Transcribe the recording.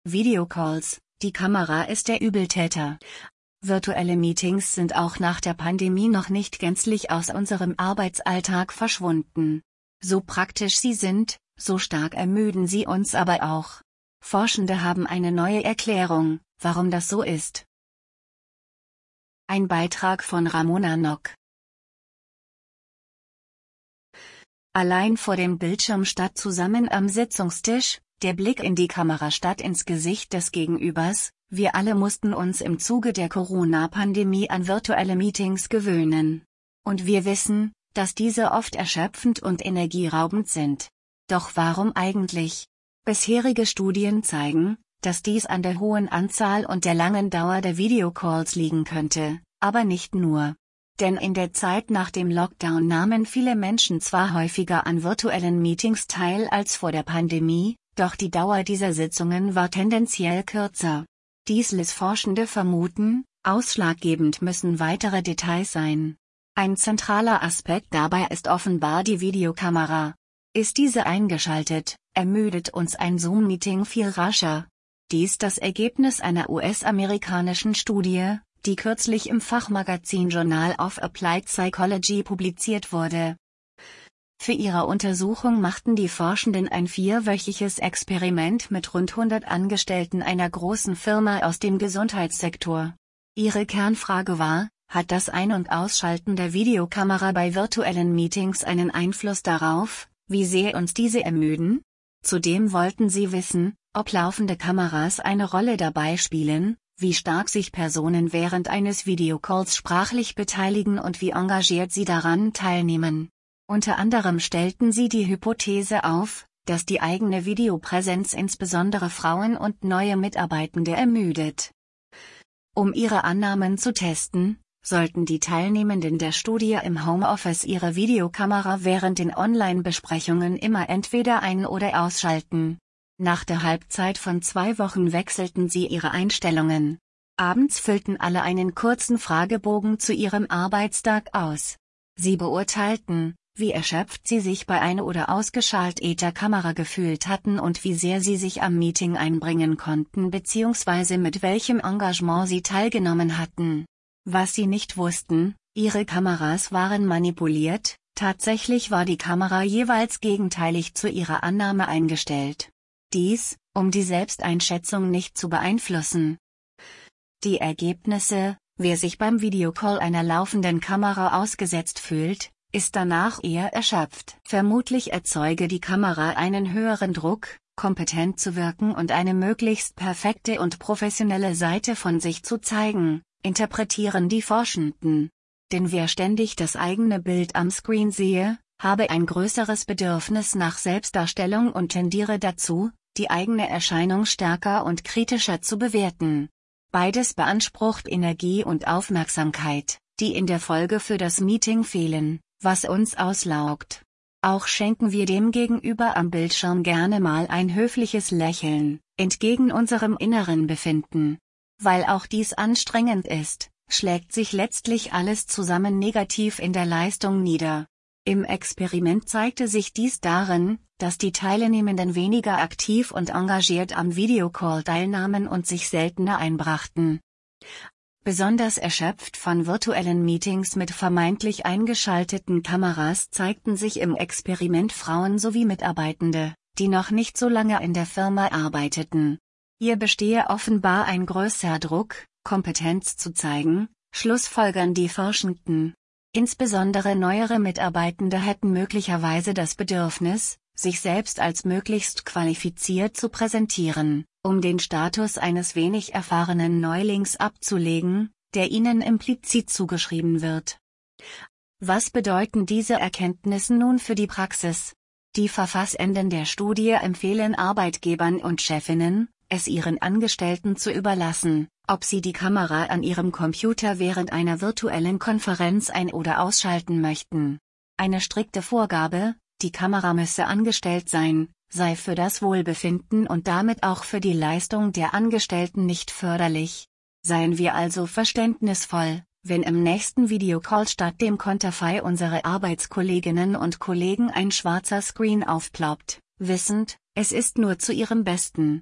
Videocalls, die Kamera ist der Übeltäter. Virtuelle Meetings sind auch nach der Pandemie noch nicht gänzlich aus unserem Arbeitsalltag verschwunden. So praktisch sie sind, so stark ermüden sie uns aber auch. Forschende haben eine neue Erklärung, warum das so ist. Ein Beitrag von Ramona Nock. Allein vor dem Bildschirm statt zusammen am Sitzungstisch, der Blick in die Kamera statt ins Gesicht des Gegenübers, wir alle mussten uns im Zuge der Corona-Pandemie an virtuelle Meetings gewöhnen. Und wir wissen, dass diese oft erschöpfend und energieraubend sind. Doch warum eigentlich? Bisherige Studien zeigen, dass dies an der hohen Anzahl und der langen Dauer der Videocalls liegen könnte, aber nicht nur. Denn in der Zeit nach dem Lockdown nahmen viele Menschen zwar häufiger an virtuellen Meetings teil als vor der Pandemie, doch die Dauer dieser Sitzungen war tendenziell kürzer. Dies lässt Forschende vermuten, ausschlaggebend müssen weitere Details sein. Ein zentraler Aspekt dabei ist offenbar die Videokamera. Ist diese eingeschaltet, ermüdet uns ein Zoom-Meeting viel rascher. Dies das Ergebnis einer US-amerikanischen Studie, die kürzlich im Fachmagazin Journal of Applied Psychology publiziert wurde. Für ihre Untersuchung machten die Forschenden ein 4-wöchiges Experiment mit rund 100 Angestellten einer großen Firma aus dem Gesundheitssektor. Ihre Kernfrage war: Hat das Ein- und Ausschalten der Videokamera bei virtuellen Meetings einen Einfluss darauf, wie sehr uns diese ermüden? Zudem wollten sie wissen, ob laufende Kameras eine Rolle dabei spielen, wie stark sich Personen während eines Videocalls sprachlich beteiligen und wie engagiert sie daran teilnehmen. Unter anderem stellten sie die Hypothese auf, dass die eigene Videopräsenz insbesondere Frauen und neue Mitarbeitende ermüdet. Um ihre Annahmen zu testen, sollten die Teilnehmenden der Studie im Homeoffice ihre Videokamera während den Online-Besprechungen immer entweder ein- oder ausschalten. Nach der Halbzeit von 2 Wochen wechselten sie ihre Einstellungen. Abends füllten alle einen kurzen Fragebogen zu ihrem Arbeitstag aus. Sie beurteilten, wie erschöpft sie sich bei ein- oder ausgeschalteter Kamera gefühlt hatten und wie sehr sie sich am Meeting einbringen konnten bzw. mit welchem Engagement sie teilgenommen hatten. Was sie nicht wussten: ihre Kameras waren manipuliert, tatsächlich war die Kamera jeweils gegenteilig zu ihrer Annahme eingestellt. Dies, um die Selbsteinschätzung nicht zu beeinflussen. Die Ergebnisse: Wer sich beim Videocall einer laufenden Kamera ausgesetzt fühlt, ist danach eher erschöpft. Vermutlich erzeuge die Kamera einen höheren Druck, kompetent zu wirken und eine möglichst perfekte und professionelle Seite von sich zu zeigen, interpretieren die Forschenden. Denn wer ständig das eigene Bild am Screen sehe, habe ein größeres Bedürfnis nach Selbstdarstellung und tendiere dazu, die eigene Erscheinung stärker und kritischer zu bewerten. Beides beansprucht Energie und Aufmerksamkeit, die in der Folge für das Meeting fehlen, was uns auslaugt. Auch schenken wir dem Gegenüber am Bildschirm gerne mal ein höfliches Lächeln, entgegen unserem inneren Befinden. Weil auch dies anstrengend ist, schlägt sich letztlich alles zusammen negativ in der Leistung nieder. Im Experiment zeigte sich dies darin, dass die Teilnehmenden weniger aktiv und engagiert am Videocall teilnahmen und sich seltener einbrachten. Besonders erschöpft von virtuellen Meetings mit vermeintlich eingeschalteten Kameras zeigten sich im Experiment Frauen sowie Mitarbeitende, die noch nicht so lange in der Firma arbeiteten. Hier bestehe offenbar ein größerer Druck, Kompetenz zu zeigen, schlussfolgern die Forschenden. Insbesondere neuere Mitarbeitende hätten möglicherweise das Bedürfnis, sich selbst als möglichst qualifiziert zu präsentieren, um den Status eines wenig erfahrenen Neulings abzulegen, der ihnen implizit zugeschrieben wird. Was bedeuten diese Erkenntnisse nun für die Praxis? Die Verfassenden der Studie empfehlen Arbeitgebern und Chefinnen, es ihren Angestellten zu überlassen, ob sie die Kamera an ihrem Computer während einer virtuellen Konferenz ein- oder ausschalten möchten. Eine strikte Vorgabe: die Kamera müsse angestellt sein, sei für das Wohlbefinden und damit auch für die Leistung der Angestellten nicht förderlich. Seien wir also verständnisvoll, wenn im nächsten Videocall statt dem Konterfei unserer Arbeitskolleginnen und Kollegen ein schwarzer Screen aufploppt, wissend, es ist nur zu ihrem Besten.